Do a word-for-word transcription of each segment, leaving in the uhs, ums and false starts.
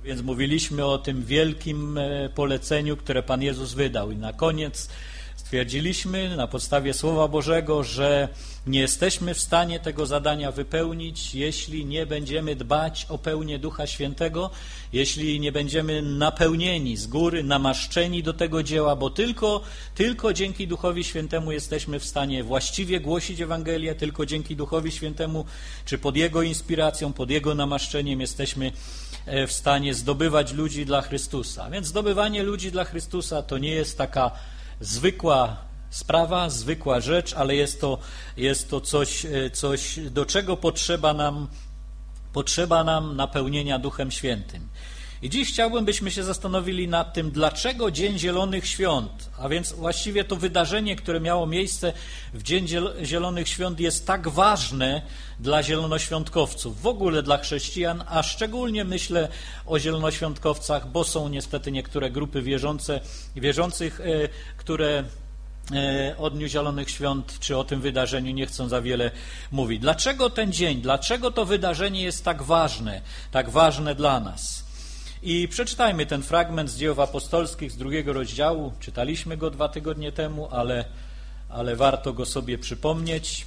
Więc mówiliśmy o tym wielkim poleceniu, które Pan Jezus wydał. I na koniec stwierdziliśmy na podstawie Słowa Bożego, że nie jesteśmy w stanie tego zadania wypełnić, jeśli nie będziemy dbać o pełnię Ducha Świętego, jeśli nie będziemy napełnieni z góry, namaszczeni do tego dzieła, bo tylko, tylko dzięki Duchowi Świętemu jesteśmy w stanie właściwie głosić Ewangelię, tylko dzięki Duchowi Świętemu, czy pod Jego inspiracją, pod Jego namaszczeniem jesteśmy w stanie zdobywać ludzi dla Chrystusa. Więc zdobywanie ludzi dla Chrystusa to nie jest taka zwykła sprawa, zwykła rzecz, ale jest to, jest to coś, coś, do czego potrzeba nam, potrzeba nam napełnienia Duchem Świętym. I dziś chciałbym, byśmy się zastanowili nad tym, dlaczego Dzień Zielonych Świąt, a więc właściwie to wydarzenie, które miało miejsce w Dzień Zielonych Świąt jest tak ważne dla zielonoświątkowców, w ogóle dla chrześcijan, a szczególnie myślę o zielonoświątkowcach, bo są niestety niektóre grupy wierzące, wierzących, które o Dniu Zielonych Świąt czy o tym wydarzeniu nie chcą za wiele mówić. Dlaczego ten dzień, dlaczego to wydarzenie jest tak ważne, tak ważne dla nas? I przeczytajmy ten fragment z Dziejów Apostolskich z drugiego rozdziału. Czytaliśmy go dwa tygodnie temu, ale, ale warto go sobie przypomnieć.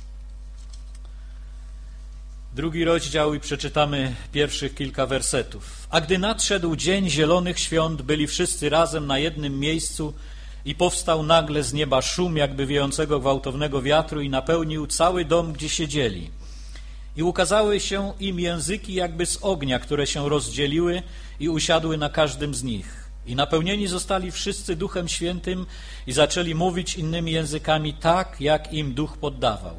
Drugi rozdział i przeczytamy pierwszych kilka wersetów. A gdy nadszedł Dzień Zielonych Świąt, byli wszyscy razem na jednym miejscu i powstał nagle z nieba szum jakby wiejącego gwałtownego wiatru i napełnił cały dom, gdzie siedzieli. I ukazały się im języki jakby z ognia, które się rozdzieliły i usiadły na każdym z nich. I napełnieni zostali wszyscy Duchem Świętym i zaczęli mówić innymi językami tak, jak im Duch poddawał.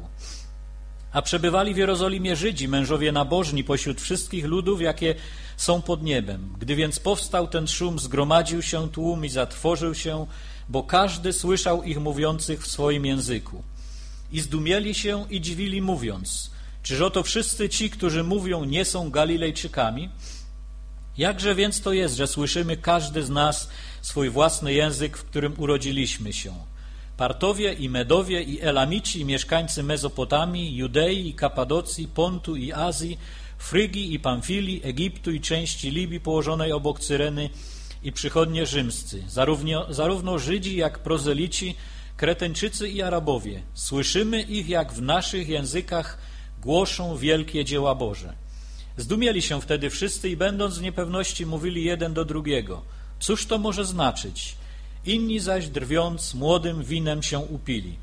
A przebywali w Jerozolimie Żydzi, mężowie nabożni pośród wszystkich ludów, jakie są pod niebem. Gdy więc powstał ten szum, zgromadził się tłum i zatrwożył się, bo każdy słyszał ich mówiących w swoim języku. I zdumieli się i dziwili, mówiąc: czyż oto wszyscy ci, którzy mówią, nie są Galilejczykami? Jakże więc to jest, że słyszymy każdy z nas swój własny język, w którym urodziliśmy się? Partowie i Medowie i Elamici, mieszkańcy Mezopotamii, Judei i Kapadocji, Pontu i Azji, Frygii i Pamfilii, Egiptu i części Libii położonej obok Cyreny i przychodnie rzymscy, zarówno, zarówno Żydzi jak prozelici, Kreteńczycy i Arabowie. Słyszymy ich, jak w naszych językach głoszą wielkie dzieła Boże. Zdumieli się wtedy wszyscy i będąc w niepewności mówili jeden do drugiego: cóż to może znaczyć? Inni zaś drwiąc młodym winem się upili.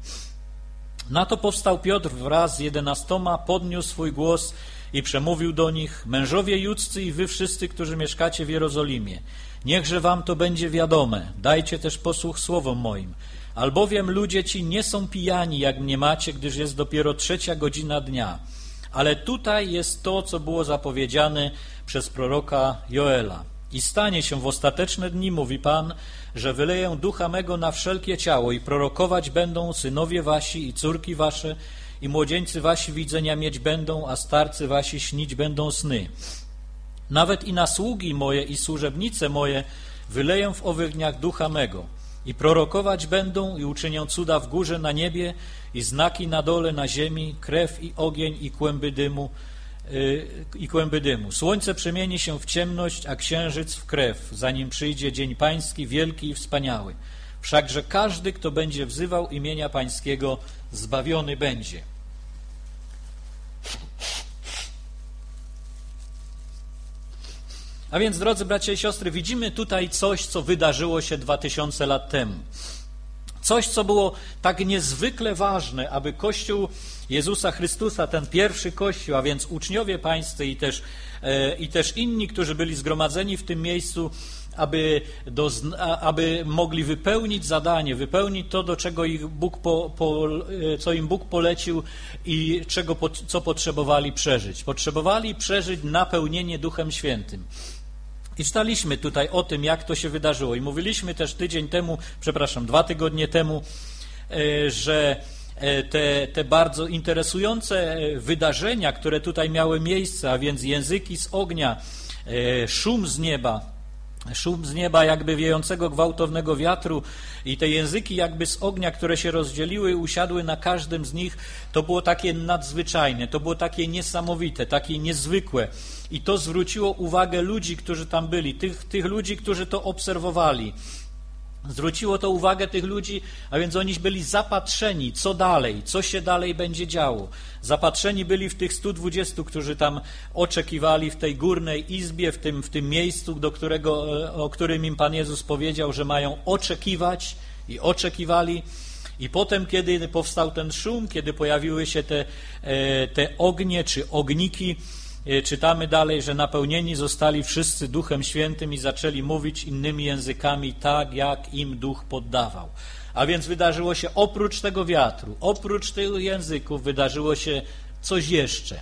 Na to powstał Piotr wraz z jedenastoma, podniósł swój głos i przemówił do nich: mężowie judzcy i wy wszyscy, którzy mieszkacie w Jerozolimie, niechże wam to będzie wiadome, dajcie też posłuch słowom moim. Albowiem ludzie ci nie są pijani, jak mniemacie, gdyż jest dopiero trzecia godzina dnia. Ale tutaj jest to, co było zapowiedziane przez proroka Joela. I stanie się w ostateczne dni, mówi Pan, że wyleję ducha mego na wszelkie ciało i prorokować będą synowie wasi i córki wasze i młodzieńcy wasi widzenia mieć będą, a starcy wasi śnić będą sny. Nawet i na sługi moje i służebnice moje wyleję w owych dniach ducha mego. I prorokować będą i uczynią cuda w górze na niebie i znaki na dole na ziemi, krew i ogień i kłęby dymu. Yy, i kłęby dymu. Słońce przemieni się w ciemność, a księżyc w krew, zanim przyjdzie dzień pański wielki i wspaniały. Wszakże każdy, kto będzie wzywał imienia pańskiego, zbawiony będzie. A więc, drodzy bracia i siostry, widzimy tutaj coś, co wydarzyło się dwa tysiące lat temu. Coś, co było tak niezwykle ważne, aby Kościół Jezusa Chrystusa, ten pierwszy Kościół, a więc uczniowie pańscy i też, e, i też inni, którzy byli zgromadzeni w tym miejscu, aby, do, aby mogli wypełnić zadanie, wypełnić to, do czego ich Bóg po, po, co im Bóg polecił i czego, co potrzebowali przeżyć. Potrzebowali przeżyć napełnienie Duchem Świętym. I czytaliśmy tutaj o tym, jak to się wydarzyło. I mówiliśmy też tydzień temu, przepraszam, dwa tygodnie temu, że te, te bardzo interesujące wydarzenia, które tutaj miały miejsce, a więc języki z ognia, szum z nieba, szum z nieba jakby wiejącego gwałtownego wiatru i te języki jakby z ognia, które się rozdzieliły i usiadły na każdym z nich, to było takie nadzwyczajne, to było takie niesamowite, takie niezwykłe. I to zwróciło uwagę ludzi, którzy tam byli, tych, tych ludzi, którzy to obserwowali. Zwróciło to uwagę tych ludzi, a więc oni byli zapatrzeni, co dalej, co się dalej będzie działo. Zapatrzeni byli w tych stu dwudziestu, którzy tam oczekiwali w tej górnej izbie, w tym, w tym miejscu, do którego, o którym im Pan Jezus powiedział, że mają oczekiwać i oczekiwali. I potem, kiedy powstał ten szum, kiedy pojawiły się te, te ognie czy ogniki, czytamy dalej, że napełnieni zostali wszyscy Duchem Świętym i zaczęli mówić innymi językami tak, jak im Duch poddawał. A więc wydarzyło się oprócz tego wiatru, oprócz tych języków wydarzyło się coś jeszcze.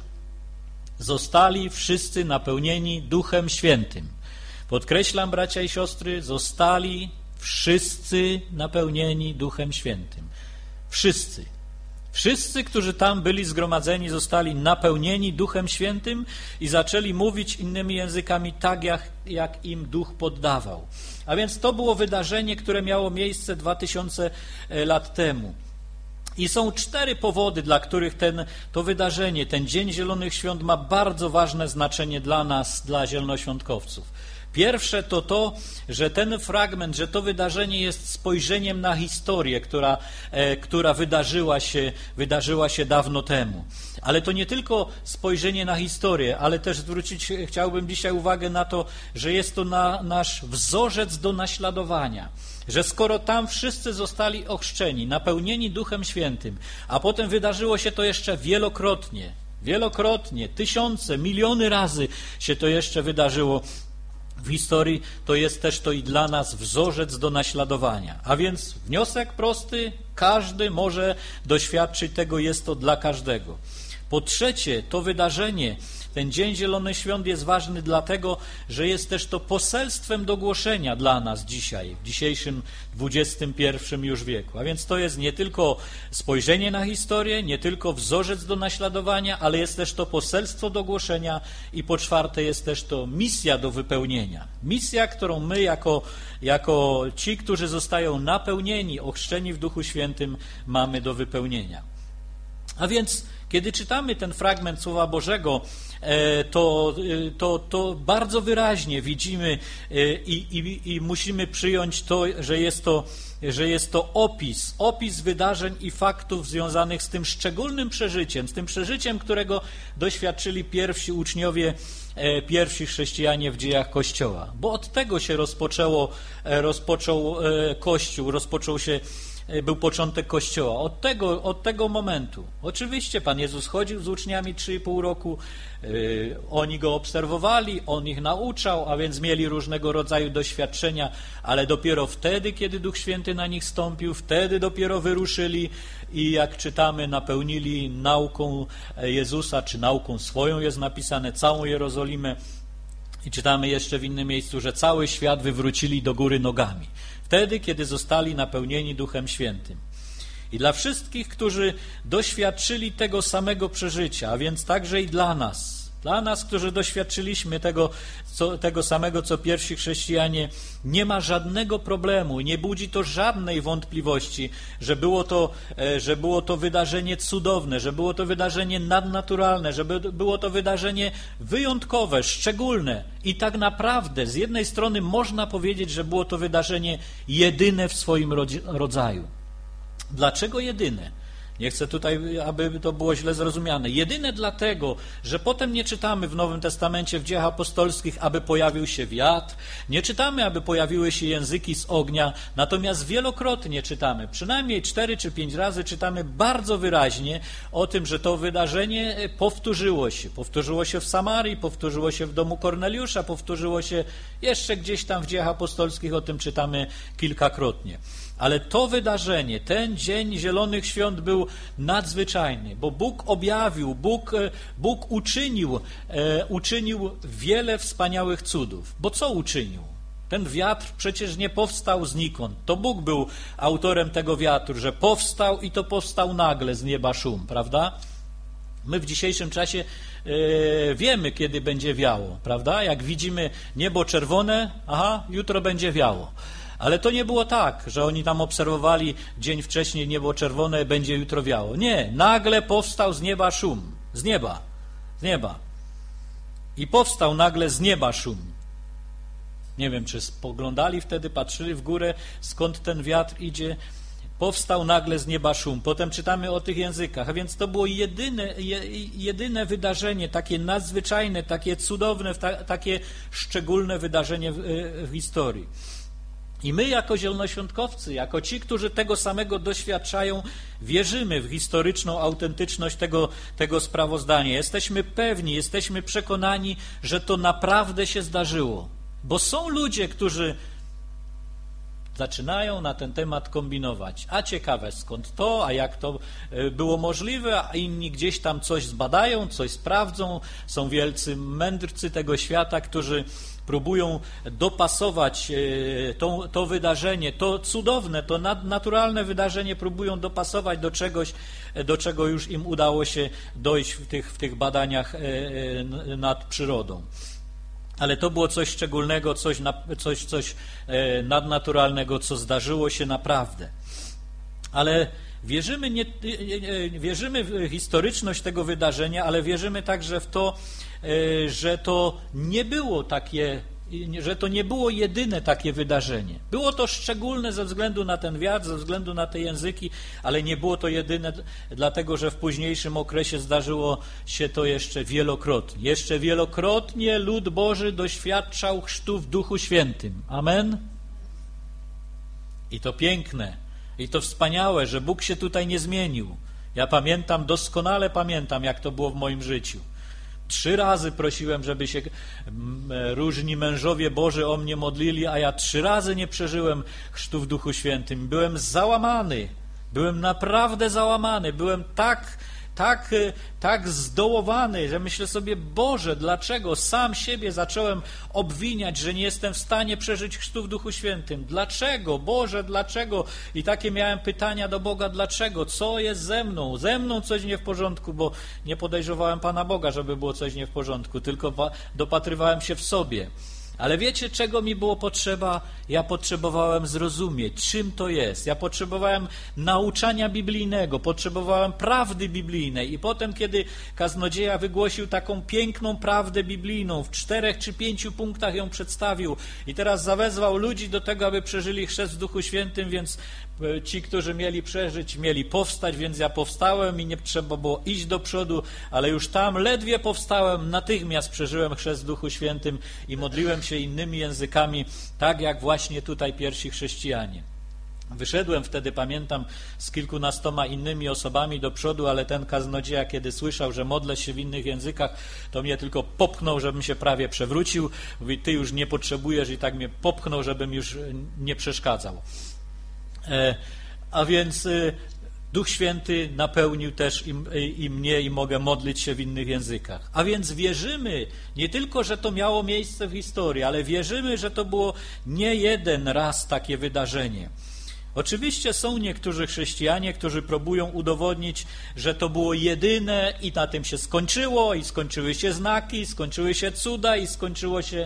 Zostali wszyscy napełnieni Duchem Świętym. Podkreślam, bracia i siostry, zostali wszyscy napełnieni Duchem Świętym. Wszyscy. Wszyscy, którzy tam byli zgromadzeni, zostali napełnieni Duchem Świętym i zaczęli mówić innymi językami tak, jak, jak im Duch poddawał. A więc to było wydarzenie, które miało miejsce dwa tysiące lat temu. I są cztery powody, dla których ten, to wydarzenie, ten Dzień Zielonych Świąt ma bardzo ważne znaczenie dla nas, dla zielonoświątkowców. Pierwsze to to, że ten fragment, że to wydarzenie jest spojrzeniem na historię, która, e, która wydarzyła się, wydarzyła się dawno temu. Ale to nie tylko spojrzenie na historię, ale też zwrócić chciałbym dzisiaj uwagę na to, że jest to na, nasz wzorzec do naśladowania. Że skoro tam wszyscy zostali ochrzczeni, napełnieni Duchem Świętym, a potem wydarzyło się to jeszcze wielokrotnie, wielokrotnie, tysiące, miliony razy się to jeszcze wydarzyło w historii, to jest też to i dla nas wzorzec do naśladowania. A więc wniosek prosty, każdy może doświadczyć tego, jest to dla każdego. Po trzecie, to wydarzenie, ten Dzień Zielonych Świąt jest ważny dlatego, że jest też to poselstwem do głoszenia dla nas dzisiaj, w dzisiejszym dwudziestym pierwszym już wieku. A więc to jest nie tylko spojrzenie na historię, nie tylko wzorzec do naśladowania, ale jest też to poselstwo do głoszenia i po czwarte jest też to misja do wypełnienia. Misja, którą my jako, jako ci, którzy zostają napełnieni, ochrzczeni w Duchu Świętym, mamy do wypełnienia. A więc kiedy czytamy ten fragment Słowa Bożego, to, to, to bardzo wyraźnie widzimy i, i, i musimy przyjąć to, że jest to, że jest to opis, opis wydarzeń i faktów związanych z tym szczególnym przeżyciem, z tym przeżyciem, którego doświadczyli pierwsi uczniowie, pierwsi chrześcijanie w dziejach Kościoła. Bo od tego się rozpoczęło, rozpoczął Kościół, rozpoczął się był początek Kościoła. Od tego, od tego momentu. Oczywiście Pan Jezus chodził z uczniami trzy i pół roku, yy, oni Go obserwowali, On ich nauczał, a więc mieli różnego rodzaju doświadczenia, ale dopiero wtedy, kiedy Duch Święty na nich stąpił, wtedy dopiero wyruszyli i jak czytamy, napełnili nauką Jezusa, czy nauką swoją jest napisane, całą Jerozolimę. I czytamy jeszcze w innym miejscu, że cały świat wywrócili do góry nogami. Wtedy, kiedy zostali napełnieni Duchem Świętym. I dla wszystkich, którzy doświadczyli tego samego przeżycia, a więc także i dla nas, dla nas, którzy doświadczyliśmy tego, co, tego samego, co pierwsi chrześcijanie, nie ma żadnego problemu, nie budzi to żadnej wątpliwości, że było to, że było to wydarzenie cudowne, że było to wydarzenie nadnaturalne, że było to wydarzenie wyjątkowe, szczególne i tak naprawdę z jednej strony można powiedzieć, że było to wydarzenie jedyne w swoim rodzaju. Dlaczego jedyne? Nie chcę tutaj, aby to było źle zrozumiane. Jedyne dlatego, że potem nie czytamy w Nowym Testamencie, w Dziejach Apostolskich, aby pojawił się wiatr, nie czytamy, aby pojawiły się języki z ognia, natomiast wielokrotnie czytamy, przynajmniej cztery czy pięć razy czytamy bardzo wyraźnie o tym, że to wydarzenie powtórzyło się. Powtórzyło się w Samarii, powtórzyło się w domu Korneliusza, powtórzyło się jeszcze gdzieś tam w Dziejach Apostolskich, o tym czytamy kilkakrotnie. Ale to wydarzenie, ten Dzień Zielonych Świąt był nadzwyczajny, bo Bóg objawił, Bóg, Bóg uczynił, e, uczynił wiele wspaniałych cudów. Bo co uczynił? Ten wiatr przecież nie powstał znikąd. To Bóg był autorem tego wiatru, że powstał i to powstał nagle z nieba szum, prawda? My w dzisiejszym czasie e, wiemy, kiedy będzie wiało, prawda? Jak widzimy niebo czerwone, aha, jutro będzie wiało. Ale to nie było tak, że oni tam obserwowali dzień wcześniej niebo czerwone, będzie jutro wiało. Nie, nagle powstał z nieba szum. Z nieba. Z nieba. I powstał nagle z nieba szum. Nie wiem, czy spoglądali wtedy, patrzyli w górę, skąd ten wiatr idzie. Powstał nagle z nieba szum. Potem czytamy o tych językach. A więc to było jedyne, jedyne wydarzenie, takie nadzwyczajne, takie cudowne, takie szczególne wydarzenie w, w historii. I my jako zielonoświątkowcy, jako ci, którzy tego samego doświadczają, wierzymy w historyczną autentyczność tego, tego sprawozdania. Jesteśmy pewni, jesteśmy przekonani, że to naprawdę się zdarzyło. Bo są ludzie, którzy zaczynają na ten temat kombinować. A ciekawe skąd to, a jak to było możliwe, a inni gdzieś tam coś zbadają, coś sprawdzą. Są wielcy mędrcy tego świata, którzy próbują dopasować to, to wydarzenie, to cudowne, to naturalne wydarzenie próbują dopasować do czegoś, do czego już im udało się dojść w tych, w tych badaniach nad przyrodą. Ale to było coś szczególnego, coś, coś, coś nadnaturalnego, co zdarzyło się naprawdę. Ale wierzymy, nie, wierzymy w historyczność tego wydarzenia, ale wierzymy także w to, że to nie było takie, że to nie było jedyne takie wydarzenie. Było to szczególne ze względu na ten wiatr, ze względu na te języki, ale nie było to jedyne, dlatego że w późniejszym okresie zdarzyło się to jeszcze wielokrotnie. Jeszcze wielokrotnie lud Boży doświadczał chrztu w Duchu Świętym. Amen? I to piękne, i to wspaniałe, że Bóg się tutaj nie zmienił. Ja pamiętam, doskonale pamiętam, jak to było w moim życiu. Trzy razy prosiłem, żeby się różni mężowie Boży o mnie modlili, a ja trzy razy nie przeżyłem chrztu w Duchu Świętym. Byłem załamany, byłem naprawdę załamany, byłem tak, tak, tak zdołowany, że myślę sobie, Boże, dlaczego sam siebie zacząłem obwiniać, że nie jestem w stanie przeżyć chrztu w Duchu Świętym? Dlaczego? Boże, dlaczego? I takie miałem pytania do Boga, dlaczego? Co jest ze mną? Ze mną coś nie w porządku, bo nie podejrzewałem Pana Boga, żeby było coś nie w porządku, tylko dopatrywałem się w sobie. Ale wiecie, czego mi było potrzeba? Ja potrzebowałem zrozumieć, czym to jest. Ja potrzebowałem nauczania biblijnego, potrzebowałem prawdy biblijnej. I potem, kiedy kaznodzieja wygłosił taką piękną prawdę biblijną, w czterech czy pięciu punktach ją przedstawił i teraz zawezwał ludzi do tego, aby przeżyli chrzest w Duchu Świętym, więc ci, którzy mieli przeżyć, mieli powstać, więc ja powstałem i nie trzeba było iść do przodu, ale już tam ledwie powstałem, natychmiast przeżyłem chrzest w Duchu Świętym i modliłem się innymi językami, tak jak właśnie tutaj pierwsi chrześcijanie. Wyszedłem wtedy, pamiętam, z kilkunastoma innymi osobami do przodu, ale ten kaznodzieja, kiedy słyszał, że modlę się w innych językach, to mnie tylko popchnął, żebym się prawie przewrócił. Mówi, ty już nie potrzebujesz, i tak mnie popchnął, żebym już nie przeszkadzał. E, a więc e, Duch Święty napełnił też i, i mnie i mogę modlić się w innych językach. A więc wierzymy nie tylko, że to miało miejsce w historii, ale wierzymy, że to było nie jeden raz takie wydarzenie. Oczywiście są niektórzy chrześcijanie, którzy próbują udowodnić, że to było jedyne i na tym się skończyło, i skończyły się znaki, skończyły się cuda i skończyło się...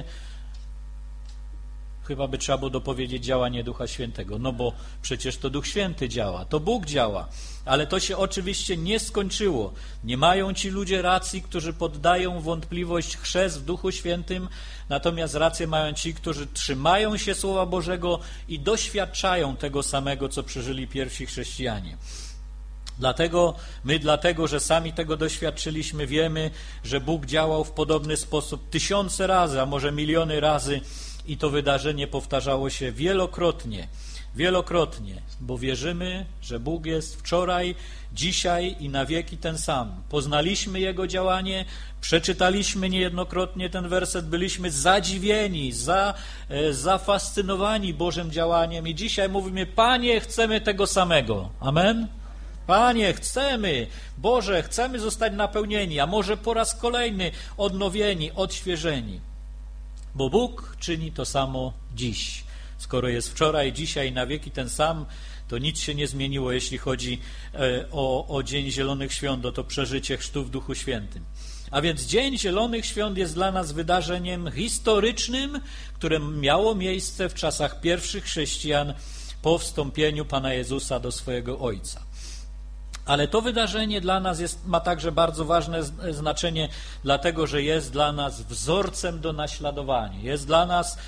Chyba by trzeba było dopowiedzieć działanie Ducha Świętego, no bo przecież to Duch Święty działa, to Bóg działa, ale to się oczywiście nie skończyło. Nie mają ci ludzie racji, którzy poddają wątpliwość chrzest w Duchu Świętym, natomiast rację mają ci, którzy trzymają się Słowa Bożego i doświadczają tego samego, co przeżyli pierwsi chrześcijanie. Dlatego my, dlatego, że sami tego doświadczyliśmy, wiemy, że Bóg działał w podobny sposób tysiące razy, a może miliony razy, i to wydarzenie powtarzało się wielokrotnie, wielokrotnie, bo wierzymy, że Bóg jest wczoraj, dzisiaj i na wieki ten sam. Poznaliśmy Jego działanie, przeczytaliśmy niejednokrotnie ten werset, byliśmy zadziwieni, za, e, zafascynowani Bożym działaniem i dzisiaj mówimy, Panie, chcemy tego samego. Amen? Panie, chcemy, Boże, chcemy zostać napełnieni, a może po raz kolejny odnowieni, odświeżeni. Bo Bóg czyni to samo dziś. Skoro jest wczoraj, dzisiaj, na wieki ten sam, to nic się nie zmieniło, jeśli chodzi o, o Dzień Zielonych Świąt, o to przeżycie chrztu w Duchu Świętym. A więc Dzień Zielonych Świąt jest dla nas wydarzeniem historycznym, które miało miejsce w czasach pierwszych chrześcijan po wstąpieniu Pana Jezusa do swojego Ojca. Ale to wydarzenie dla nas jest, ma także bardzo ważne znaczenie, dlatego że jest dla nas wzorcem do naśladowania. Jest dla nas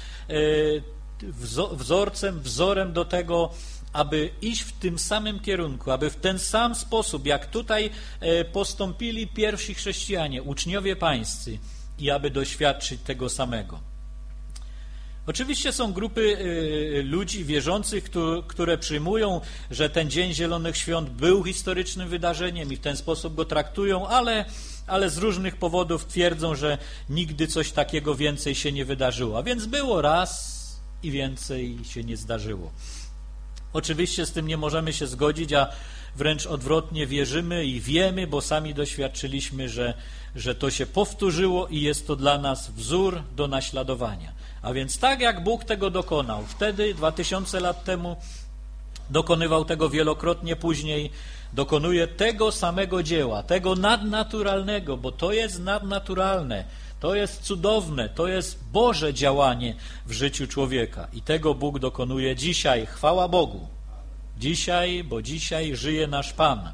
wzorcem, wzorem do tego, aby iść w tym samym kierunku, aby w ten sam sposób, jak tutaj postąpili pierwsi chrześcijanie, uczniowie pańscy, i aby doświadczyć tego samego. Oczywiście są grupy ludzi wierzących, które przyjmują, że ten Dzień Zielonych Świąt był historycznym wydarzeniem i w ten sposób go traktują, ale, ale z różnych powodów twierdzą, że nigdy coś takiego więcej się nie wydarzyło. A więc było raz i więcej się nie zdarzyło. Oczywiście z tym nie możemy się zgodzić, a wręcz odwrotnie wierzymy i wiemy, bo sami doświadczyliśmy, że, że to się powtórzyło i jest to dla nas wzór do naśladowania. A więc tak jak Bóg tego dokonał wtedy, dwa tysiące lat temu, dokonywał tego wielokrotnie później, dokonuje tego samego dzieła, tego nadnaturalnego, bo to jest nadnaturalne, to jest cudowne, to jest Boże działanie w życiu człowieka. I tego Bóg dokonuje dzisiaj. Chwała Bogu. Dzisiaj, bo dzisiaj żyje nasz Pan.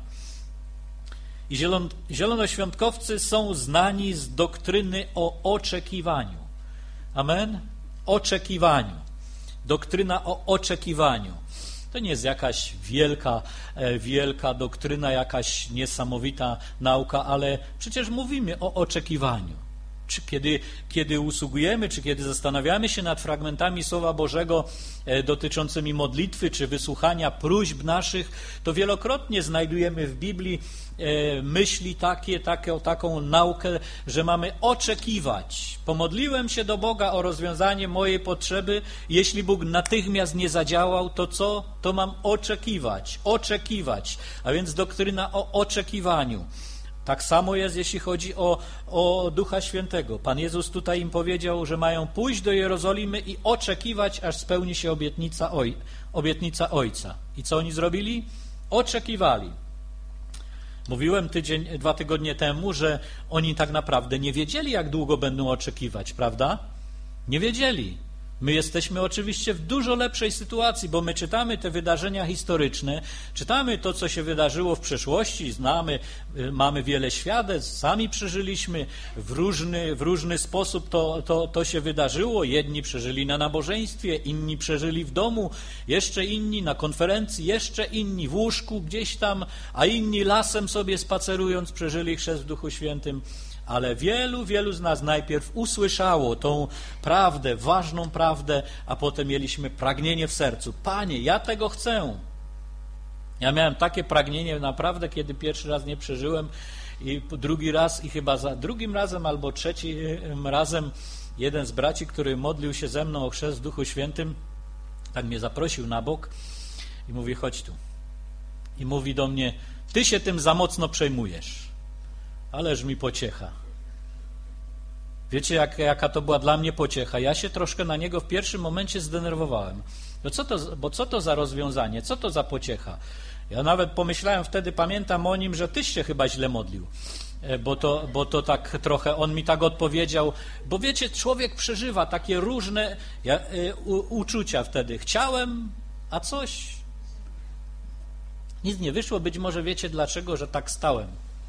I zielon, zielonoświątkowcy są znani z doktryny o oczekiwaniu. Amen? Oczekiwaniu. Doktryna o oczekiwaniu. To nie jest jakaś wielka, wielka doktryna, jakaś niesamowita nauka, ale przecież mówimy o oczekiwaniu. Czy kiedy, kiedy usługujemy, czy kiedy zastanawiamy się nad fragmentami Słowa Bożego dotyczącymi modlitwy, czy wysłuchania próśb naszych, to wielokrotnie znajdujemy w Biblii myśli takie, takie, taką naukę, że mamy oczekiwać. Pomodliłem się do Boga o rozwiązanie mojej potrzeby. Jeśli Bóg natychmiast nie zadziałał, to co? To mam oczekiwać. Oczekiwać. A więc doktryna o oczekiwaniu. Tak samo jest, jeśli chodzi o, o Ducha Świętego. Pan Jezus tutaj im powiedział, że mają pójść do Jerozolimy i oczekiwać, aż spełni się obietnica, oj, obietnica Ojca. I co oni zrobili? Oczekiwali. Mówiłem tydzień, dwa tygodnie temu, że oni tak naprawdę nie wiedzieli, jak długo będą oczekiwać, prawda? Nie wiedzieli. My jesteśmy oczywiście w dużo lepszej sytuacji, bo my czytamy te wydarzenia historyczne, czytamy to, co się wydarzyło w przeszłości, znamy, mamy wiele świadectw, sami przeżyliśmy, w różny, w różny sposób to, to, to się wydarzyło. Jedni przeżyli na nabożeństwie, inni przeżyli w domu, jeszcze inni na konferencji, jeszcze inni w łóżku gdzieś tam, a inni lasem sobie spacerując przeżyli chrzest w Duchu Świętym. Ale wielu, wielu z nas najpierw usłyszało tą prawdę, ważną prawdę, a potem mieliśmy pragnienie w sercu. Panie, ja tego chcę. Ja miałem takie pragnienie naprawdę, kiedy pierwszy raz nie przeżyłem i drugi raz i chyba za drugim razem albo trzecim razem jeden z braci, który modlił się ze mną o chrzest w Duchu Świętym, tak mnie zaprosił na bok i mówi, chodź tu. I mówi do mnie, ty się tym za mocno przejmujesz. Ależ mi pociecha. Wiecie, jak, jaka to była dla mnie pociecha? Ja się troszkę na niego w pierwszym momencie zdenerwowałem. No co to, bo co to za rozwiązanie? Co to za pociecha? Ja nawet pomyślałem wtedy, pamiętam o nim, że tyś się chyba źle modlił. Bo to, bo to tak trochę, on mi tak odpowiedział. Bo wiecie, człowiek przeżywa takie różne ja, y, u, uczucia wtedy. Chciałem, a coś... Nic nie wyszło. Być może wiecie dlaczego, że tak stałem.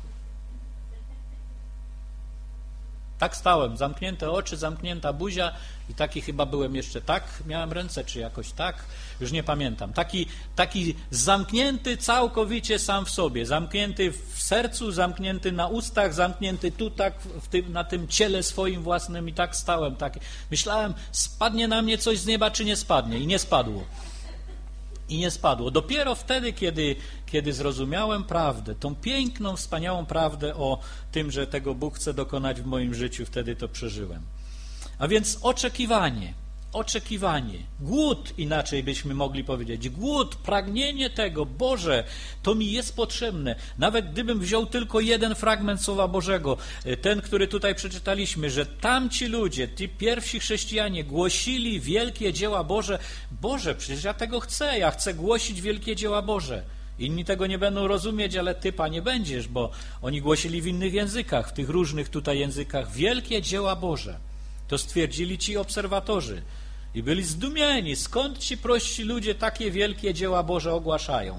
Tak stałem, zamknięte oczy, zamknięta buzia i taki chyba byłem jeszcze tak, miałem ręce, czy jakoś tak, już nie pamiętam. Taki, taki zamknięty całkowicie sam w sobie, zamknięty w sercu, zamknięty na ustach, zamknięty tu tak w tym, na tym ciele swoim własnym i tak stałem. Tak. Myślałem, spadnie na mnie coś z nieba, czy nie spadnie i nie spadło. I nie spadło. Dopiero wtedy, kiedy, kiedy zrozumiałem prawdę, tą piękną, wspaniałą prawdę o tym, że tego Bóg chce dokonać w moim życiu, wtedy to przeżyłem. A więc oczekiwanie, oczekiwanie, głód, inaczej byśmy mogli powiedzieć, głód, pragnienie tego, Boże, to mi jest potrzebne. Nawet gdybym wziął tylko jeden fragment Słowa Bożego, ten, który tutaj przeczytaliśmy, że tamci ludzie, ci pierwsi chrześcijanie głosili wielkie dzieła Boże. Boże, przecież ja tego chcę, ja chcę głosić wielkie dzieła Boże. Inni tego nie będą rozumieć, ale Ty, Panie, będziesz, bo oni głosili w innych językach, w tych różnych tutaj językach, wielkie dzieła Boże. To stwierdzili ci obserwatorzy i byli zdumieni, skąd ci prości ludzie takie wielkie dzieła Boże ogłaszają.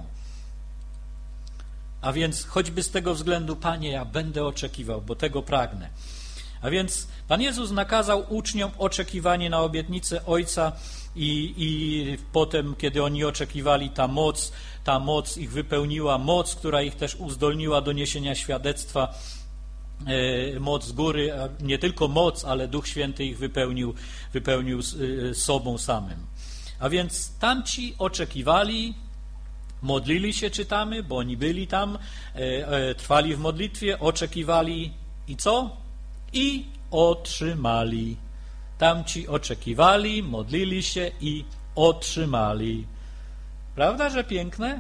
A więc choćby z tego względu, Panie, ja będę oczekiwał, bo tego pragnę. A więc Pan Jezus nakazał uczniom oczekiwanie na obietnicę Ojca i, i potem, kiedy oni oczekiwali, ta moc, ta moc ich wypełniła, moc, która ich też uzdolniła do niesienia świadectwa, e, moc z góry, nie tylko moc, ale Duch Święty ich wypełnił, wypełnił e, sobą samym. A więc tamci oczekiwali, modlili się, czytamy, bo oni byli tam, e, e, trwali w modlitwie, oczekiwali i co? I otrzymali. Tamci oczekiwali, modlili się i otrzymali. Prawda, że piękne?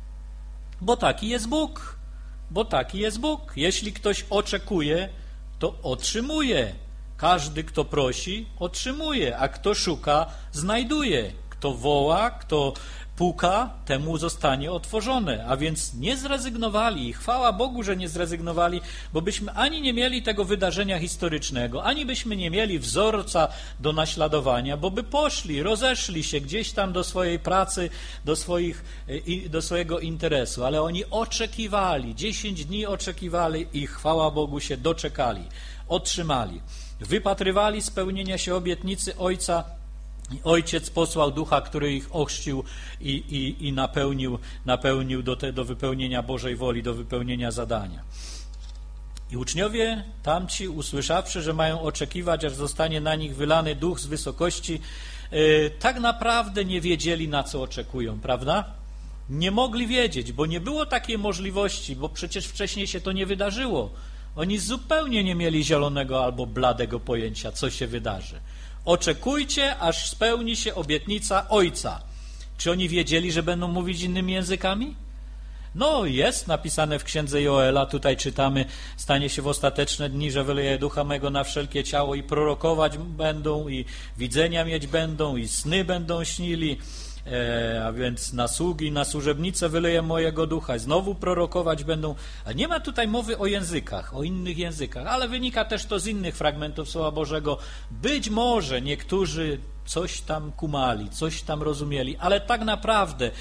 Bo taki jest Bóg. Bo taki jest Bóg. Jeśli ktoś oczekuje, to otrzymuje. Każdy, kto prosi, otrzymuje, a kto szuka, znajduje. Kto woła, kto puka, temu zostanie otworzone. A więc nie zrezygnowali. I chwała Bogu, że nie zrezygnowali, bo byśmy ani nie mieli tego wydarzenia historycznego, ani byśmy nie mieli wzorca do naśladowania, bo by poszli, rozeszli się gdzieś tam do swojej pracy, do, swoich, do swojego interesu. Ale oni oczekiwali, dziesięć dni oczekiwali i chwała Bogu się doczekali, otrzymali. Wypatrywali spełnienia się obietnicy Ojca. Ojciec posłał Ducha, który ich ochrzcił i, i, i napełnił, napełnił do, te, do wypełnienia Bożej woli, do wypełnienia zadania. I uczniowie tamci, usłyszawszy, że mają oczekiwać, aż zostanie na nich wylany Duch z wysokości, yy, tak naprawdę nie wiedzieli, na co oczekują, prawda? Nie mogli wiedzieć, bo nie było takiej możliwości, bo przecież wcześniej się to nie wydarzyło. Oni zupełnie nie mieli zielonego albo bladego pojęcia, co się wydarzy. Oczekujcie, aż spełni się obietnica Ojca. Czy oni wiedzieli, że będą mówić innymi językami? No, jest napisane w księdze Joela, tutaj czytamy, stanie się w ostateczne dni, że wyleje Ducha mego na wszelkie ciało i prorokować będą, i widzenia mieć będą, i sny będą śnili, e, a więc na sługi, na służebnice wyleje mojego Ducha, znowu prorokować będą. A nie ma tutaj mowy o językach, o innych językach, ale wynika też to z innych fragmentów Słowa Bożego. Być może niektórzy coś tam kumali, coś tam rozumieli, ale tak naprawdę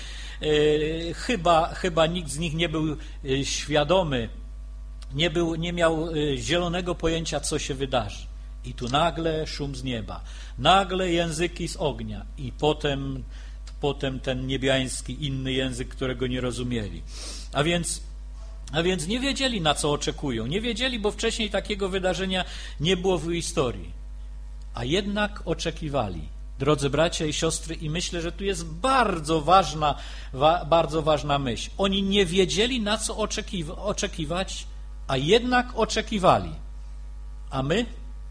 e, chyba, chyba nikt z nich nie był e, świadomy, nie, był, nie miał e, zielonego pojęcia, co się wydarzy. I tu nagle szum z nieba, nagle języki z ognia i potem, potem ten niebiański, inny język, którego nie rozumieli. A więc, a więc nie wiedzieli, na co oczekują. Nie wiedzieli, bo wcześniej takiego wydarzenia nie było w historii. A jednak oczekiwali. Drodzy bracia i siostry, i myślę, że tu jest bardzo ważna, wa, bardzo ważna myśl. Oni nie wiedzieli, na co oczekiwa, oczekiwać, a jednak oczekiwali. A my?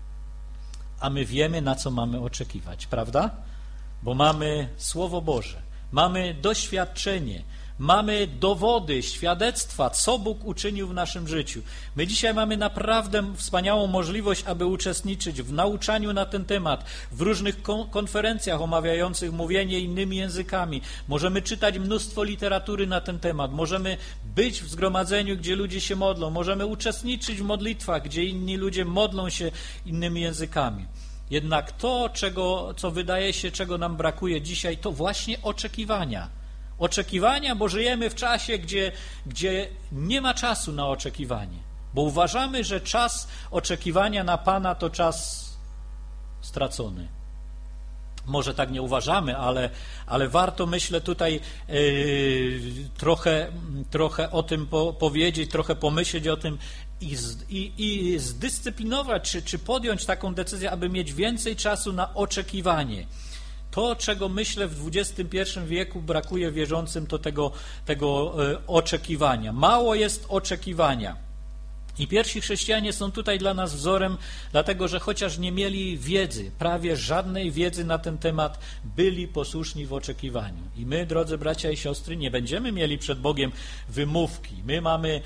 A my wiemy, na co mamy oczekiwać, prawda? Bo mamy Słowo Boże, mamy doświadczenie, mamy dowody, świadectwa, co Bóg uczynił w naszym życiu. My dzisiaj mamy naprawdę wspaniałą możliwość, aby uczestniczyć w nauczaniu na ten temat, w różnych konferencjach omawiających mówienie innymi językami. Możemy czytać mnóstwo literatury na ten temat, możemy być w zgromadzeniu, gdzie ludzie się modlą, możemy uczestniczyć w modlitwach, gdzie inni ludzie modlą się innymi językami. Jednak to, czego, co wydaje się, czego nam brakuje dzisiaj, to właśnie oczekiwania. Oczekiwania, bo żyjemy w czasie, gdzie, gdzie nie ma czasu na oczekiwanie. Bo uważamy, że czas oczekiwania na Pana to czas stracony. Może tak nie uważamy, ale, ale warto, myślę, tutaj yy, trochę, trochę o tym po, powiedzieć, trochę pomyśleć o tym i, z, i, i zdyscyplinować, czy, czy podjąć taką decyzję, aby mieć więcej czasu na oczekiwanie. To, czego myślę w dwudziestym pierwszym wieku brakuje wierzącym, to tego, tego e, oczekiwania. Mało jest oczekiwania. I pierwsi chrześcijanie są tutaj dla nas wzorem, dlatego że chociaż nie mieli wiedzy, prawie żadnej wiedzy na ten temat, byli posłuszni w oczekiwaniu. I my, drodzy bracia i siostry, nie będziemy mieli przed Bogiem wymówki. My mamy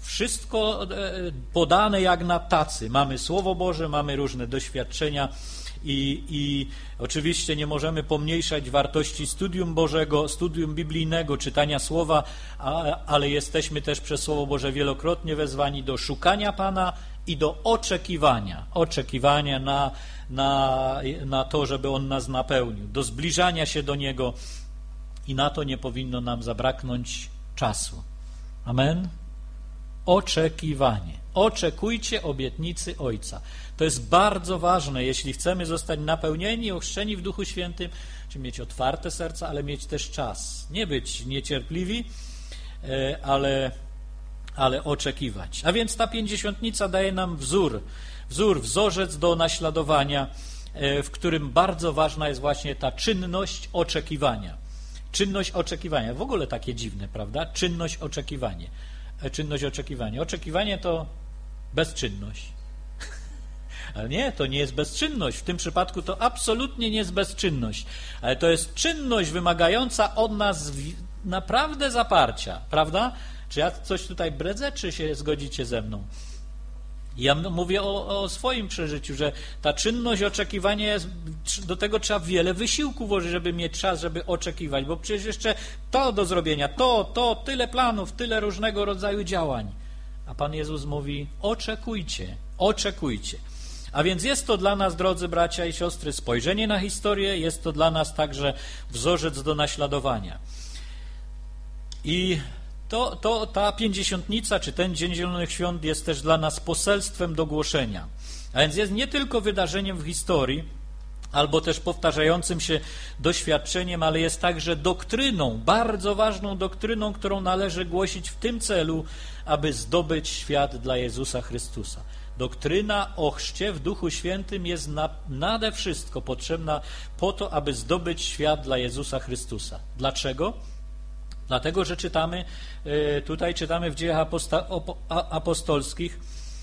wszystko podane jak na tacy. Mamy Słowo Boże, mamy różne doświadczenia I, i oczywiście nie możemy pomniejszać wartości studium Bożego, studium biblijnego, czytania Słowa, a, ale jesteśmy też przez Słowo Boże wielokrotnie wezwani do szukania Pana i do oczekiwania, oczekiwania na, na, na to, żeby On nas napełnił, do zbliżania się do Niego i na to nie powinno nam zabraknąć czasu. Amen? Oczekiwanie. Oczekujcie obietnicy Ojca. To jest bardzo ważne, jeśli chcemy zostać napełnieni, ochrzczeni w Duchu Świętym, czy mieć otwarte serca, ale mieć też czas. Nie być niecierpliwi, ale, ale oczekiwać. A więc ta pięćdziesiątnica daje nam wzór, wzór, wzorzec do naśladowania, w którym bardzo ważna jest właśnie ta czynność oczekiwania. Czynność oczekiwania. W ogóle takie dziwne, prawda? Czynność oczekiwanie. Czynność oczekiwania. Oczekiwanie to bezczynność. Ale nie, to nie jest bezczynność. W tym przypadku to absolutnie nie jest bezczynność. Ale to jest czynność wymagająca od nas naprawdę zaparcia. Prawda? Czy ja coś tutaj bredzę, czy się zgodzicie ze mną? Ja mówię o, o swoim przeżyciu, że ta czynność oczekiwania jest, do tego trzeba wiele wysiłku włożyć, żeby mieć czas, żeby oczekiwać, bo przecież jeszcze to do zrobienia, to, to, tyle planów, tyle różnego rodzaju działań. A Pan Jezus mówi, oczekujcie, oczekujcie. A więc jest to dla nas, drodzy bracia i siostry, spojrzenie na historię, jest to dla nas także wzorzec do naśladowania. I To, to ta pięćdziesiątnica, czy ten Dzień Zielonych Świąt jest też dla nas poselstwem do głoszenia. A więc jest nie tylko wydarzeniem w historii, albo też powtarzającym się doświadczeniem, ale jest także doktryną, bardzo ważną doktryną, którą należy głosić w tym celu, aby zdobyć świat dla Jezusa Chrystusa. Doktryna o chrzcie w Duchu Świętym jest na, nade wszystko potrzebna po to, aby zdobyć świat dla Jezusa Chrystusa. Dlaczego? Dlatego, że czytamy, tutaj czytamy w Dziejach Apostolskich,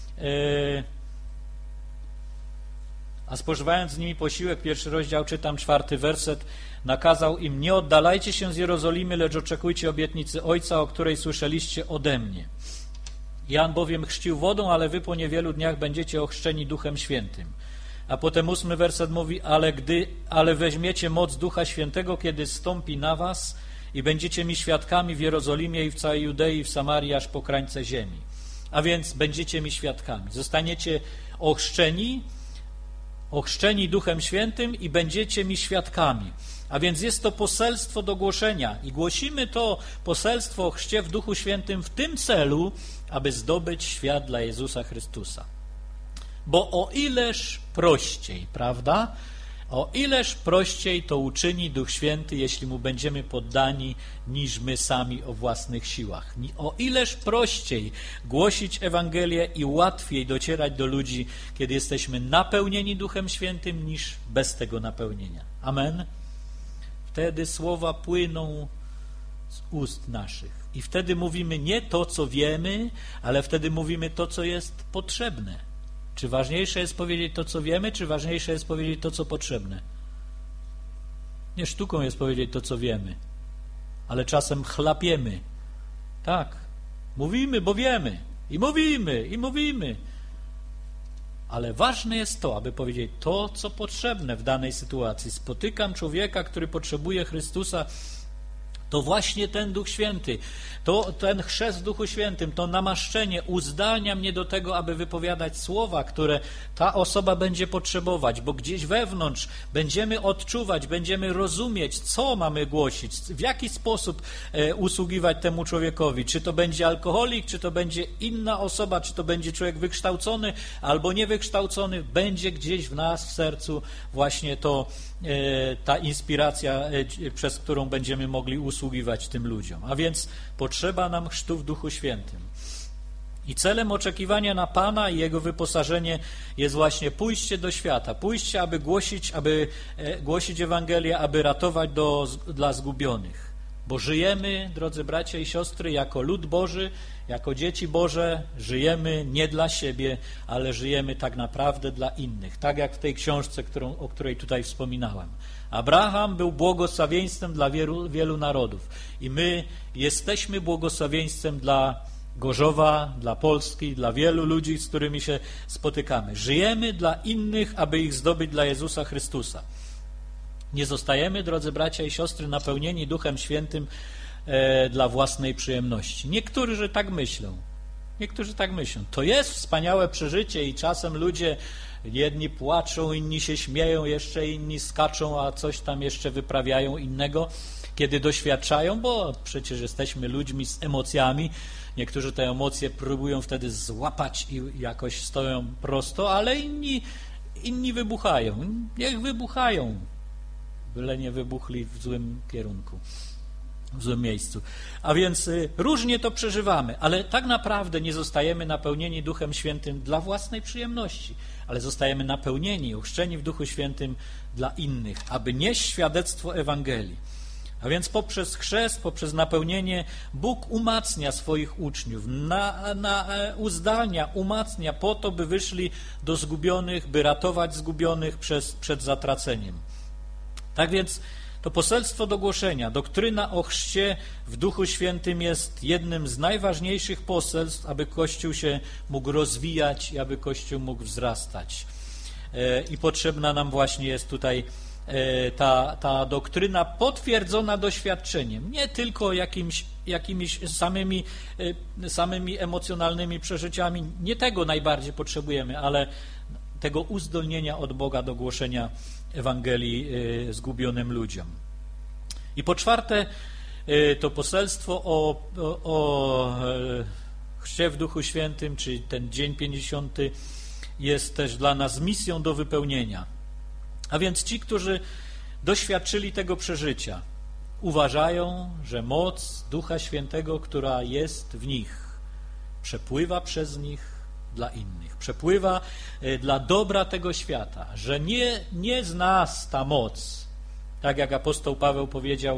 a spożywając z nimi posiłek, pierwszy rozdział, czytam czwarty werset, nakazał im, nie oddalajcie się z Jerozolimy, lecz oczekujcie obietnicy Ojca, o której słyszeliście ode mnie. Jan bowiem chrzcił wodą, ale wy po niewielu dniach będziecie ochrzczeni Duchem Świętym. A potem ósmy werset mówi, ale gdy, ale weźmiecie moc Ducha Świętego, kiedy zstąpi na was, i będziecie mi świadkami w Jerozolimie i w całej Judei i w Samarii, aż po krańce ziemi. A więc będziecie mi świadkami. Zostaniecie ochrzczeni, ochrzczeni Duchem Świętym i będziecie mi świadkami. A więc jest to poselstwo do głoszenia i głosimy to poselstwo o chrzcie w Duchu Świętym w tym celu, aby zdobyć świat dla Jezusa Chrystusa. Bo o ileż prościej, prawda? O ileż prościej to uczyni Duch Święty, jeśli Mu będziemy poddani, niż my sami o własnych siłach. O ileż prościej głosić Ewangelię i łatwiej docierać do ludzi, kiedy jesteśmy napełnieni Duchem Świętym, niż bez tego napełnienia. Amen? Wtedy słowa płyną z ust naszych. I wtedy mówimy nie to, co wiemy, ale wtedy mówimy to, co jest potrzebne. Czy ważniejsze jest powiedzieć to, co wiemy, czy ważniejsze jest powiedzieć to, co potrzebne? Nie sztuką jest powiedzieć to, co wiemy, ale czasem chlapiemy. Tak, mówimy, bo wiemy. I mówimy, i mówimy. Ale ważne jest to, aby powiedzieć to, co potrzebne w danej sytuacji. Spotykam człowieka, który potrzebuje Chrystusa, to właśnie ten Duch Święty, to ten chrzest w Duchu Świętym, to namaszczenie uzdalnia mnie do tego, aby wypowiadać słowa, które ta osoba będzie potrzebować, bo gdzieś wewnątrz będziemy odczuwać, będziemy rozumieć, co mamy głosić, w jaki sposób e, usługiwać temu człowiekowi. Czy to będzie alkoholik, czy to będzie inna osoba, czy to będzie człowiek wykształcony albo niewykształcony, będzie gdzieś w nas, w sercu właśnie to, e, ta inspiracja, e, przez którą będziemy mogli usługiwać tym ludziom. A więc potrzeba nam chrztu w Duchu Świętym. I celem oczekiwania na Pana i Jego wyposażenie jest właśnie pójście do świata, pójście, aby głosić, aby e, głosić Ewangelię, aby ratować do, dla zgubionych. Bo żyjemy, drodzy bracia i siostry, jako lud Boży, jako dzieci Boże, żyjemy nie dla siebie, ale żyjemy tak naprawdę dla innych. Tak jak w tej książce, którą, o której tutaj wspominałem. Abraham był błogosławieństwem dla wielu, wielu narodów i my jesteśmy błogosławieństwem dla Gorzowa, dla Polski, dla wielu ludzi, z którymi się spotykamy. Żyjemy dla innych, aby ich zdobyć dla Jezusa Chrystusa. Nie zostajemy, drodzy bracia i siostry, napełnieni Duchem Świętym e, dla własnej przyjemności. Niektórzy tak myślą. Niektórzy tak myślą. To jest wspaniałe przeżycie i czasem ludzie, jedni płaczą, inni się śmieją, jeszcze inni skaczą, a coś tam jeszcze wyprawiają innego, kiedy doświadczają, bo przecież jesteśmy ludźmi z emocjami. Niektórzy te emocje próbują wtedy złapać i jakoś stoją prosto, ale inni, inni wybuchają. Niech wybuchają, byle nie wybuchli w złym kierunku, w złym miejscu. A więc y, różnie to przeżywamy, ale tak naprawdę nie zostajemy napełnieni Duchem Świętym dla własnej przyjemności, ale zostajemy napełnieni, ochrzczeni w Duchu Świętym dla innych, aby nieść świadectwo Ewangelii. A więc poprzez chrzest, poprzez napełnienie Bóg umacnia swoich uczniów, na, na, uzdalnia, umacnia po to, by wyszli do zgubionych, by ratować zgubionych przez, przed zatraceniem. Tak więc to poselstwo do głoszenia, doktryna o chrzcie w Duchu Świętym jest jednym z najważniejszych poselstw, aby Kościół się mógł rozwijać i aby Kościół mógł wzrastać. I potrzebna nam właśnie jest tutaj ta, ta doktryna potwierdzona doświadczeniem, nie tylko jakimś, jakimiś samymi, samymi emocjonalnymi przeżyciami, nie tego najbardziej potrzebujemy, ale tego uzdolnienia od Boga do głoszenia Ewangelii zgubionym ludziom. I po czwarte, to poselstwo o, o, o chrzcie w Duchu Świętym, czyli ten dzień pięćdziesiąty, jest też dla nas misją do wypełnienia. A więc ci, którzy doświadczyli tego przeżycia, uważają, że moc Ducha Świętego, która jest w nich, przepływa przez nich dla innych, przepływa dla dobra tego świata, że nie, nie z nas ta moc, tak jak apostoł Paweł powiedział,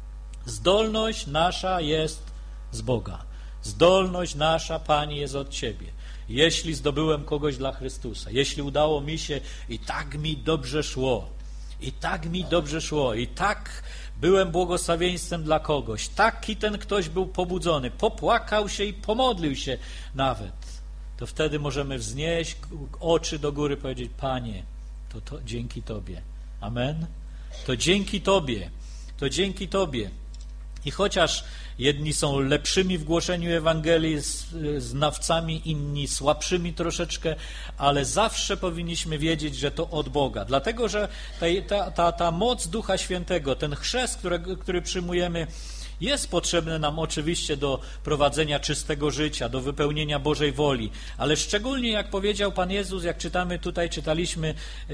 zdolność nasza jest z Boga, zdolność nasza, Panie, jest od Ciebie. Jeśli zdobyłem kogoś dla Chrystusa, jeśli udało mi się i tak mi dobrze szło, i tak mi dobrze szło, i tak byłem błogosławieństwem dla kogoś, taki ten ktoś był pobudzony, popłakał się i pomodlił się nawet, to wtedy możemy wznieść oczy do góry i powiedzieć, Panie, to, to dzięki Tobie. Amen? To dzięki Tobie. To dzięki Tobie. I chociaż jedni są lepszymi w głoszeniu Ewangelii, znawcami, inni słabszymi troszeczkę, ale zawsze powinniśmy wiedzieć, że to od Boga. Dlatego, że ta, ta, ta moc Ducha Świętego, ten chrzest, który, który przyjmujemy, jest potrzebny nam oczywiście do prowadzenia czystego życia, do wypełnienia Bożej woli, ale szczególnie jak powiedział Pan Jezus, jak czytamy tutaj, czytaliśmy,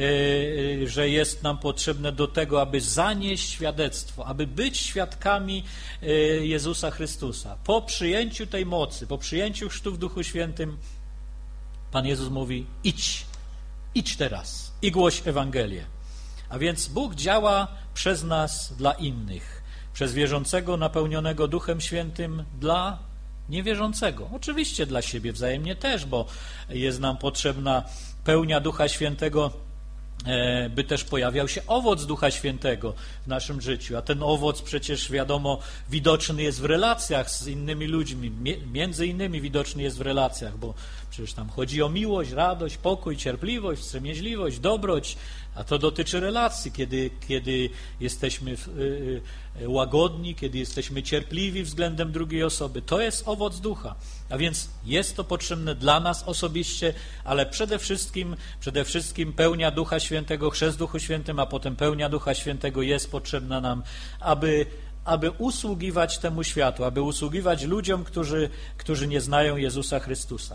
yy, że jest nam potrzebne do tego, aby zanieść świadectwo, aby być świadkami yy, Jezusa Chrystusa. Po przyjęciu tej mocy, po przyjęciu chrztu w Duchu Świętym, Pan Jezus mówi, idź, idź teraz i głoś Ewangelię. A więc Bóg działa przez nas dla innych. Przez wierzącego napełnionego Duchem Świętym dla niewierzącego. Oczywiście dla siebie wzajemnie też, bo jest nam potrzebna pełnia Ducha Świętego, by też pojawiał się owoc Ducha Świętego w naszym życiu. A ten owoc przecież wiadomo widoczny jest w relacjach z innymi ludźmi. Między innymi widoczny jest w relacjach, bo przecież tam chodzi o miłość, radość, pokój, cierpliwość, wstrzemięźliwość, dobroć, a to dotyczy relacji, kiedy, kiedy jesteśmy łagodni, kiedy jesteśmy cierpliwi względem drugiej osoby. To jest owoc Ducha. A więc jest to potrzebne dla nas osobiście, ale przede wszystkim, przede wszystkim pełnia Ducha Świętego, chrzest w Duchu Świętym, a potem pełnia Ducha Świętego jest potrzebna nam, aby, aby usługiwać temu światu, aby usługiwać ludziom, którzy, którzy nie znają Jezusa Chrystusa.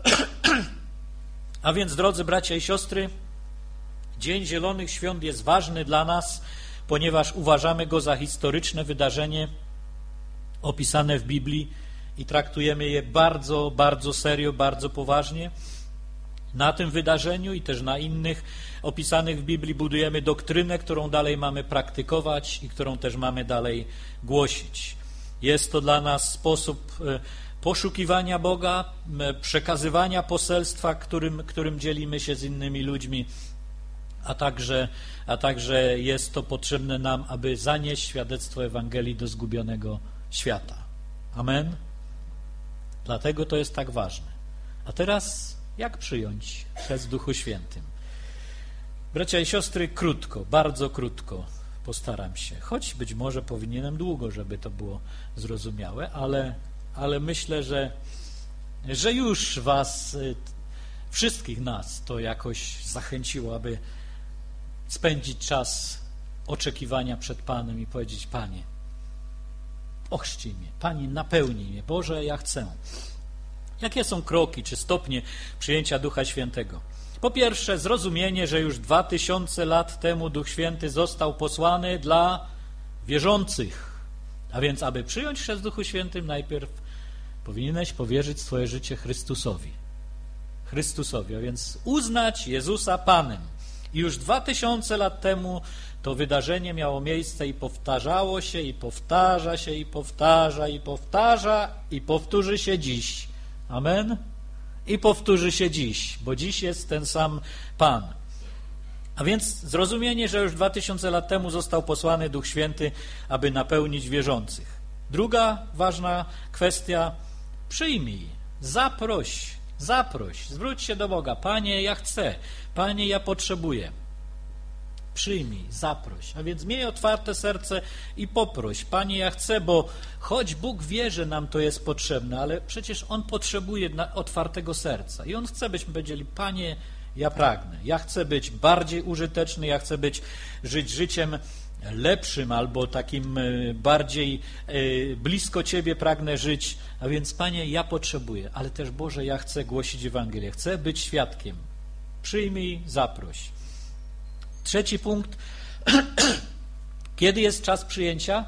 A więc, drodzy bracia i siostry, Dzień Zielonych Świąt jest ważny dla nas, ponieważ uważamy go za historyczne wydarzenie opisane w Biblii i traktujemy je bardzo, bardzo serio, bardzo poważnie. Na tym wydarzeniu i też na innych opisanych w Biblii budujemy doktrynę, którą dalej mamy praktykować i którą też mamy dalej głosić. Jest to dla nas sposób poszukiwania Boga, przekazywania poselstwa, którym, którym dzielimy się z innymi ludźmi, a także, a także jest to potrzebne nam, aby zanieść świadectwo Ewangelii do zgubionego świata. Amen. Dlatego to jest tak ważne. A teraz jak przyjąć chrzest w Duchu Świętym? Bracia i siostry, krótko, bardzo krótko postaram się. Choć być może powinienem długo, żeby to było zrozumiałe, ale, ale myślę, że, że już was, wszystkich nas to jakoś zachęciło, aby spędzić czas oczekiwania przed Panem i powiedzieć: Panie, ochrzcij mnie, Panie, napełnij mnie, Boże, ja chcę. Jakie są kroki czy stopnie przyjęcia Ducha Świętego? Po pierwsze, zrozumienie, że już dwa tysiące lat temu Duch Święty został posłany dla wierzących. A więc, aby przyjąć chrzest w Duchu Świętym, najpierw powinieneś powierzyć swoje życie Chrystusowi. Chrystusowi, a więc uznać Jezusa Panem. I już dwa tysiące lat temu to wydarzenie miało miejsce i powtarzało się, i powtarza się, i powtarza, i powtarza, i powtórzy się dziś. Amen? I powtórzy się dziś, bo dziś jest ten sam Pan. A więc zrozumienie, że już dwa tysiące lat temu został posłany Duch Święty, aby napełnić wierzących. Druga ważna kwestia: przyjmij, zaproś, zaproś, zwróć się do Boga. Panie, ja chcę, Panie, ja potrzebuję. Przyjmij, zaproś. A więc miej otwarte serce i poproś. Panie, ja chcę, bo choć Bóg wie, że nam to jest potrzebne, ale przecież On potrzebuje otwartego serca. I On chce, byśmy powiedzieli: Panie, ja pragnę. Ja chcę być bardziej użyteczny, ja chcę być, żyć życiem lepszym albo takim bardziej blisko Ciebie pragnę żyć. A więc, Panie, ja potrzebuję, ale też, Boże, ja chcę głosić Ewangelię. Chcę być świadkiem. Przyjmij, zaproś. Trzeci punkt. Kiedy jest czas przyjęcia?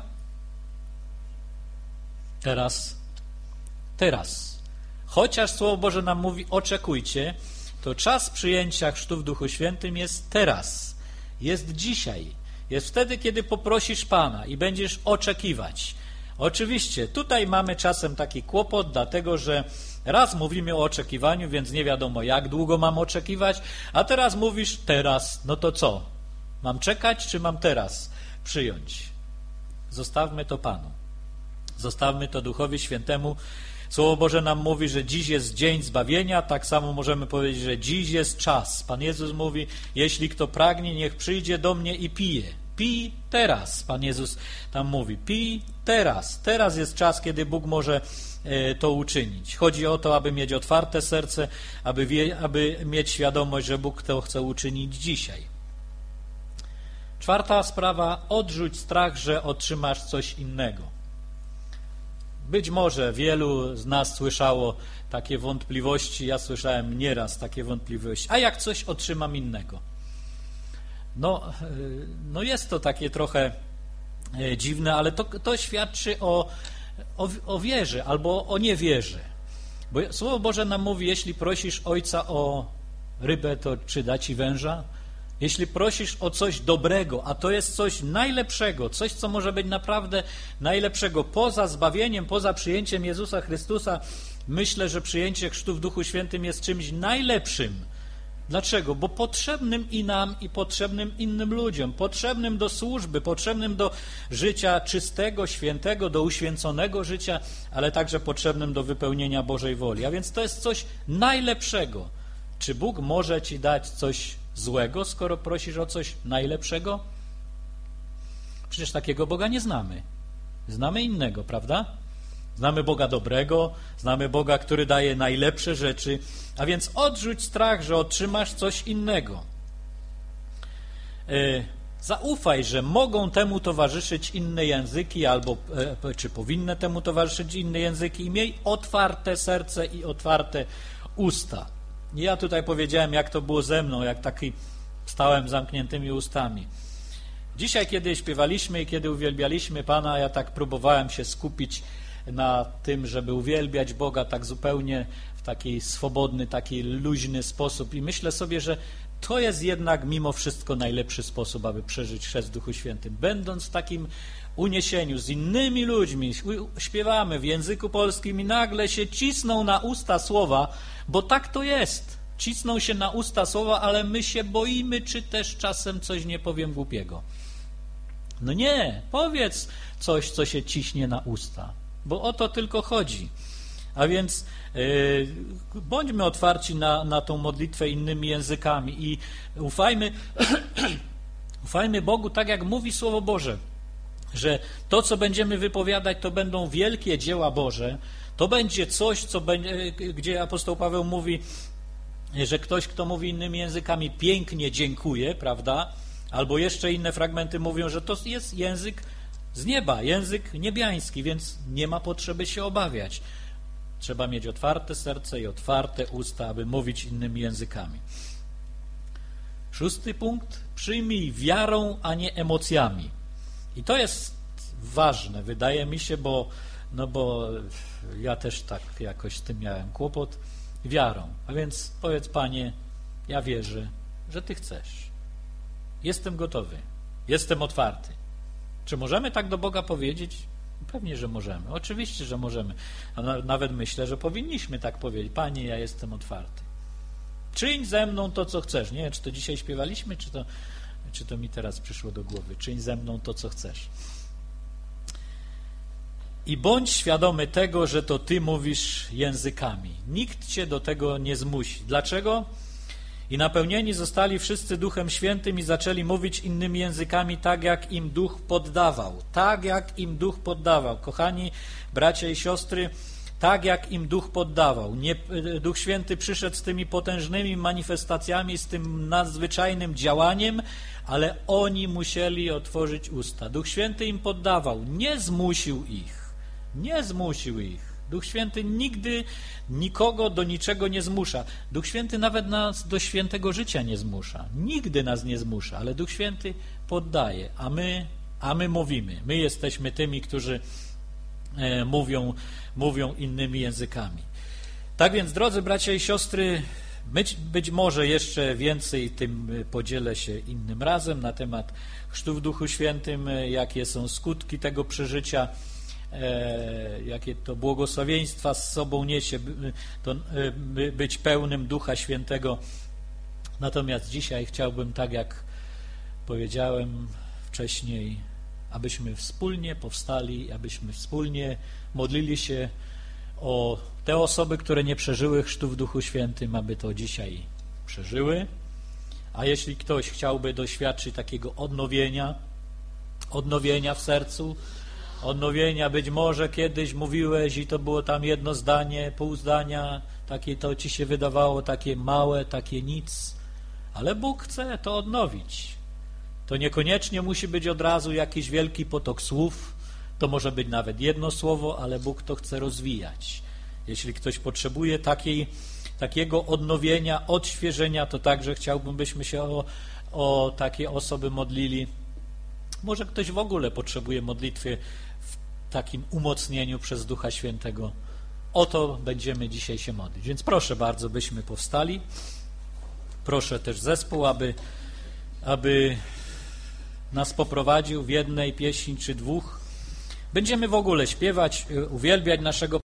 Teraz. Teraz. Chociaż Słowo Boże nam mówi: oczekujcie, to czas przyjęcia chrztu w Duchu Świętym jest teraz. Jest dzisiaj. Jest wtedy, kiedy poprosisz Pana i będziesz oczekiwać. Oczywiście, tutaj mamy czasem taki kłopot, dlatego że raz mówimy o oczekiwaniu, więc nie wiadomo, jak długo mam oczekiwać, a teraz mówisz teraz, no to co? Mam czekać, czy mam teraz przyjąć? Zostawmy to Panu. Zostawmy to Duchowi Świętemu. Słowo Boże nam mówi, że dziś jest dzień zbawienia, tak samo możemy powiedzieć, że dziś jest czas. Pan Jezus mówi: jeśli kto pragnie, niech przyjdzie do mnie i pije. Pij teraz, Pan Jezus tam mówi. Pij teraz. Teraz jest czas, kiedy Bóg może to uczynić. Chodzi o to, aby mieć otwarte serce, aby, wie, aby mieć świadomość, że Bóg to chce uczynić dzisiaj. Czwarta sprawa: odrzuć strach, że otrzymasz coś innego. Być może wielu z nas słyszało takie wątpliwości, ja słyszałem nieraz takie wątpliwości. A jak coś otrzymam innego? No, no jest to takie trochę dziwne, ale to, to świadczy o, o, o wierze albo o niewierze. Bo Słowo Boże nam mówi: jeśli prosisz Ojca o rybę, to czy da ci węża? Jeśli prosisz o coś dobrego, a to jest coś najlepszego, coś, co może być naprawdę najlepszego, poza zbawieniem, poza przyjęciem Jezusa Chrystusa, myślę, że przyjęcie chrztu w Duchu Świętym jest czymś najlepszym. Dlaczego? Bo potrzebnym i nam, i potrzebnym innym ludziom, potrzebnym do służby, potrzebnym do życia czystego, świętego, do uświęconego życia, ale także potrzebnym do wypełnienia Bożej woli. A więc to jest coś najlepszego. Czy Bóg może ci dać coś złego, skoro prosisz o coś najlepszego? Przecież takiego Boga nie znamy. Znamy innego, prawda? Znamy Boga dobrego, znamy Boga, który daje najlepsze rzeczy, a więc odrzuć strach, że otrzymasz coś innego. E, zaufaj, że mogą temu towarzyszyć inne języki, albo e, czy powinny temu towarzyszyć inne języki, i miej otwarte serce i otwarte usta. Ja tutaj powiedziałem, jak to było ze mną, jak taki stałem z zamkniętymi ustami. Dzisiaj, kiedy śpiewaliśmy i kiedy uwielbialiśmy Pana, ja tak próbowałem się skupić na tym, żeby uwielbiać Boga tak zupełnie w taki swobodny, taki luźny sposób. I myślę sobie, że to jest jednak mimo wszystko najlepszy sposób, aby przeżyć chrzest w Duchu Świętym. Będąc w takim uniesieniu z innymi ludźmi, śpiewamy w języku polskim i nagle się cisną na usta słowa, bo tak to jest. Cisną się na usta słowa, ale my się boimy, czy też czasem coś nie powiem głupiego. No nie, powiedz coś, co się ciśnie na usta, bo o to tylko chodzi. A więc yy, bądźmy otwarci na, na tą modlitwę innymi językami i ufajmy, ufajmy Bogu, tak jak mówi Słowo Boże, że to, co będziemy wypowiadać, to będą wielkie dzieła Boże, to będzie coś, co będzie, gdzie apostoł Paweł mówi, że ktoś, kto mówi innymi językami, pięknie dziękuje, prawda? Albo jeszcze inne fragmenty mówią, że to jest język z nieba, język niebiański, więc nie ma potrzeby się obawiać. Trzeba mieć otwarte serce i otwarte usta, aby mówić innymi językami. Szósty punkt. Przyjmij wiarą, a nie emocjami. I to jest ważne, wydaje mi się, bo, no bo ja też tak jakoś z tym miałem kłopot. Wiarą. A więc powiedz, Panie, ja wierzę, że Ty chcesz. Jestem gotowy. Jestem otwarty. Czy możemy tak do Boga powiedzieć? Pewnie, że możemy. Oczywiście, że możemy. A nawet myślę, że powinniśmy tak powiedzieć. Panie, ja jestem otwarty. Czyń ze mną to, co chcesz. Nie wiem, czy to dzisiaj śpiewaliśmy, czy to, czy to mi teraz przyszło do głowy. Czyń ze mną to, co chcesz. I bądź świadomy tego, że to Ty mówisz językami. Nikt Cię do tego nie zmusi. Dlaczego? I napełnieni zostali wszyscy Duchem Świętym i zaczęli mówić innymi językami tak, jak im Duch poddawał. Tak, jak im Duch poddawał. Kochani bracia i siostry, tak, jak im Duch poddawał. Nie, Duch Święty przyszedł z tymi potężnymi manifestacjami, z tym nadzwyczajnym działaniem, ale oni musieli otworzyć usta. Duch Święty im poddawał. Nie zmusił ich. Nie zmusił ich. Duch Święty nigdy nikogo do niczego nie zmusza. Duch Święty nawet nas do świętego życia nie zmusza. Nigdy nas nie zmusza, ale Duch Święty poddaje, a my, a my mówimy. My jesteśmy tymi, którzy e, mówią, mówią innymi językami. Tak więc, drodzy bracia i siostry, być, być może jeszcze więcej tym podzielę się innym razem na temat chrztu w Duchu Świętym, jakie są skutki tego przeżycia, E, jakie to błogosławieństwa z sobą niesie, by, to, by być pełnym Ducha Świętego. Natomiast dzisiaj chciałbym, tak jak powiedziałem wcześniej, abyśmy wspólnie powstali, abyśmy wspólnie modlili się o te osoby, które nie przeżyły chrztu w Duchu Świętym, aby to dzisiaj przeżyły. A jeśli ktoś chciałby doświadczyć takiego odnowienia, odnowienia w sercu, odnowienia, być może kiedyś mówiłeś i to było tam jedno zdanie, pół zdania, takie to ci się wydawało takie małe, takie nic, ale Bóg chce to odnowić. To niekoniecznie musi być od razu jakiś wielki potok słów, to może być nawet jedno słowo, ale Bóg to chce rozwijać. Jeśli ktoś potrzebuje takiej, takiego odnowienia, odświeżenia, to także chciałbym, byśmy się o, o takie osoby modlili. Może ktoś w ogóle potrzebuje modlitwy w takim umocnieniu przez Ducha Świętego. O to będziemy dzisiaj się modlić. Więc proszę bardzo, byśmy powstali. Proszę też zespół, aby, aby nas poprowadził w jednej pieśni czy dwóch. Będziemy w ogóle śpiewać, uwielbiać naszego